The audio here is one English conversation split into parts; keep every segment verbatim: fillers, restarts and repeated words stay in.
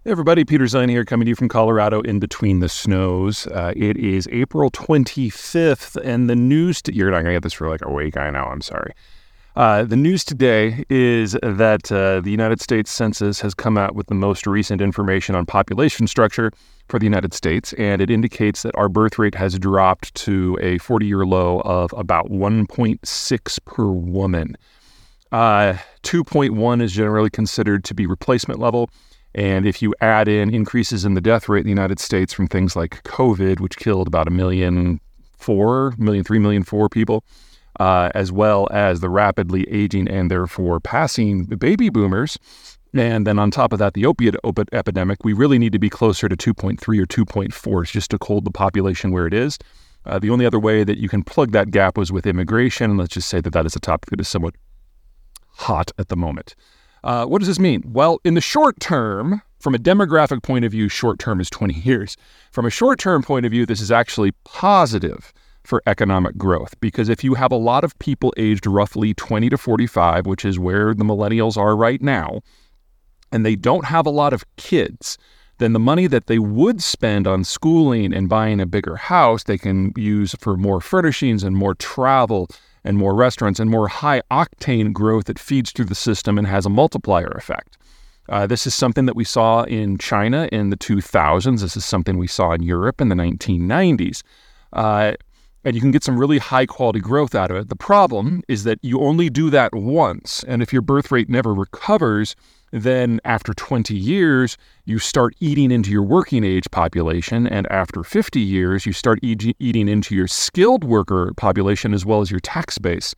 Hey everybody, Peter Zine here, coming to you from Colorado in between the snows. Uh, it is April twenty-fifth, and the news... To, you're not going to get this for like a week, I know, I'm sorry. Uh, the news today is that uh, the United States Census has come out with the most recent information on population structure for the United States, and it indicates that our birth rate has dropped to a forty-year low of about one point six per woman. Uh, two point one is generally considered to be replacement level. And if you add in increases in the death rate in the United States from things like COVID, which killed about a million four, million three, million four people, uh, as well as the rapidly aging and therefore passing baby boomers, and then on top of that, the opiate op- epidemic, we really need to be closer to two point three or two point four just to hold the population where it is. Uh, the only other way that you can plug that gap was with immigration, and let's just say that that is a topic that is somewhat hot at the moment. Uh, what does this mean? Well, in the short term, from a demographic point of view, short term is twenty years. From a short-term point of view, this is actually positive for economic growth, because if you have a lot of people aged roughly twenty to forty-five, which is where the millennials are right now, and they don't have a lot of kids, then the money that they would spend on schooling and buying a bigger house, they can use for more furnishings and more travel and more restaurants and more high-octane growth that feeds through the system and has a multiplier effect. Uh, this is something that we saw in China in the two thousands. This is something we saw in Europe in the nineteen nineties. Uh, and you can get some really high-quality growth out of it. The problem is that you only do that once, and if your birth rate never recovers, then after twenty years, you start eating into your working age population, and after fifty years, you start e- eating into your skilled worker population as well as your tax base.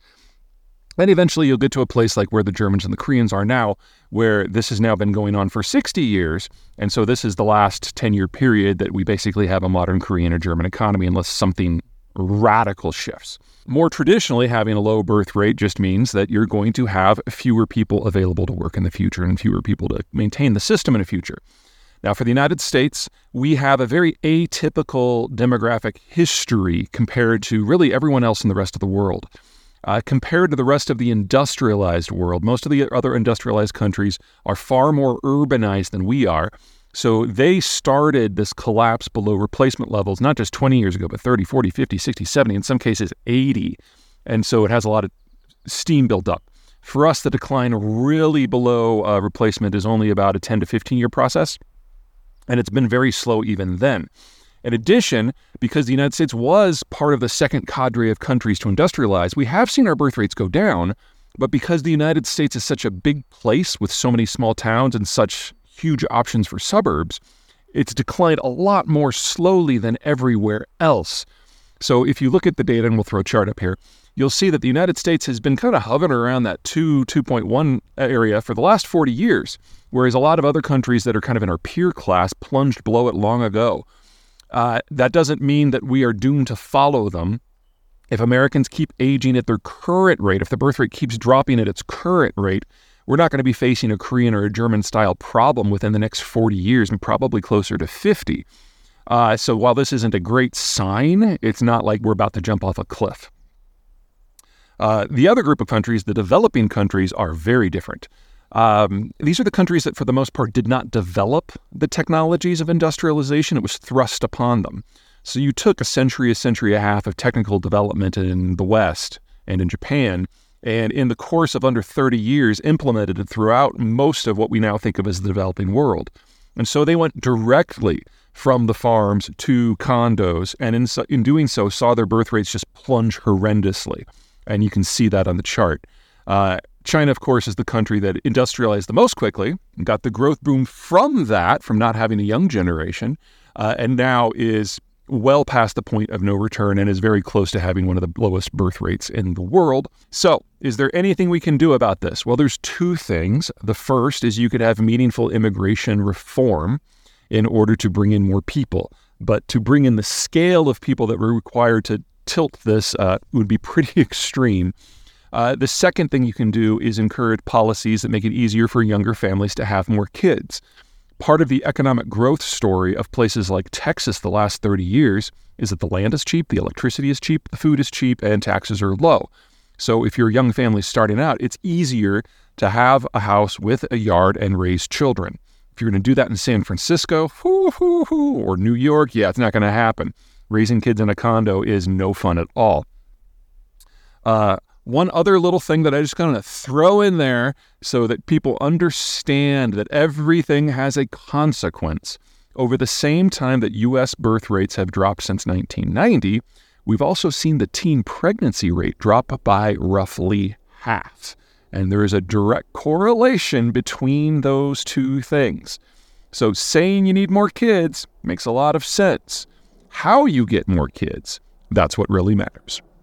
And eventually you'll get to a place like where the Germans and the Koreans are now, where this has now been going on for sixty years, and so this is the last ten-year period that we basically have a modern Korean or German economy unless something radical shifts. More traditionally, having a low birth rate just means that you're going to have fewer people available to work in the future and fewer people to maintain the system in the future. Now, for the United States, we have a very atypical demographic history compared to really everyone else in the rest of the world. Uh, compared to the rest of the industrialized world, most of the other industrialized countries are far more urbanized than we are. So they started this collapse below replacement levels, not just twenty years ago, but thirty, forty, fifty, sixty, seventy, in some cases eighty. And so it has a lot of steam built up. For us, the decline really below uh, replacement is only about a ten to fifteen year process. And it's been very slow even then. In addition, because the United States was part of the second cadre of countries to industrialize, we have seen our birth rates go down. But because the United States is such a big place with so many small towns and such huge options for suburbs, it's declined a lot more slowly than everywhere else. So if you look at the data, and we'll throw a chart up here, you'll see that the United States has been kind of hovering around that two, two point one area for the last forty years, whereas a lot of other countries that are kind of in our peer class plunged below it long ago. Uh, that doesn't mean that we are doomed to follow them. If Americans keep aging at their current rate, if the birth rate keeps dropping at its current rate, we're not going to be facing a Korean or a German-style problem within the next forty years, and probably closer to fifty. Uh, so while this isn't a great sign, it's not like we're about to jump off a cliff. Uh, the other group of countries, the developing countries, are very different. Um, these are the countries that, for the most part, did not develop the technologies of industrialization. It was thrust upon them. So you took a century, a century and a half of technical development in the West and in Japan, and in the course of under thirty years, implemented it throughout most of what we now think of as the developing world. And so they went directly from the farms to condos, and in, so, in doing so, saw their birth rates just plunge horrendously. And you can see that on the chart. Uh, China, of course, is the country that industrialized the most quickly, and got the growth boom from that, from not having a young generation, uh, and now is well past the point of no return and is very close to having one of the lowest birth rates in the world. So, is there anything we can do about this? Well, there's two things. The first is you could have meaningful immigration reform in order to bring in more people. But to bring in the scale of people that were required to tilt this uh, would be pretty extreme. Uh, the second thing you can do is encourage policies that make it easier for younger families to have more kids. Part of the economic growth story of places like Texas the last thirty years is that the land is cheap, the electricity is cheap, the food is cheap, and taxes are low. So if you're a young family starting out, it's easier to have a house with a yard and raise children. If you're going to do that in San Francisco whoo, whoo, whoo, or New York, yeah, it's not going to happen. Raising kids in a condo is no fun at all. Uh, one other little thing that I just kind of throw in there so that people understand that everything has a consequence. Over the same time that U S birth rates have dropped since nineteen ninety, we've also seen the teen pregnancy rate drop by roughly half. And there is a direct correlation between those two things. So saying you need more kids makes a lot of sense. How you get more kids, that's what really matters.